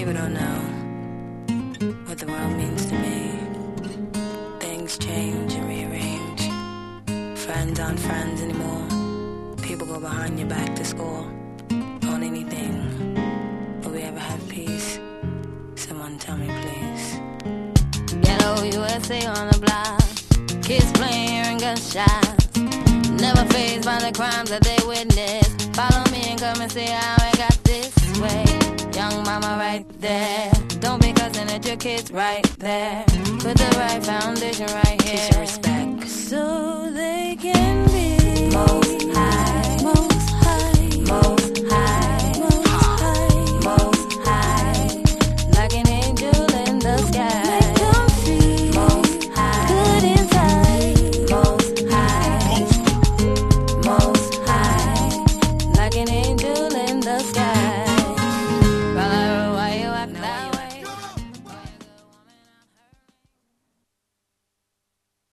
People don't know what the world means to me. Things change and rearrange. Friends aren't friends anymore. People go behind your back to score on anything. Will we ever have peace? Someone tell me, please. Ghetto USA on the block. Kids playing, hearing gunshots. Never fazed by the crimes that they witness. Follow me and come and see how I got this way. Young mama right there. Don't be cussing at your kids right there. Put the right foundation right here. Teach respect. So they can be Most high. most high. Most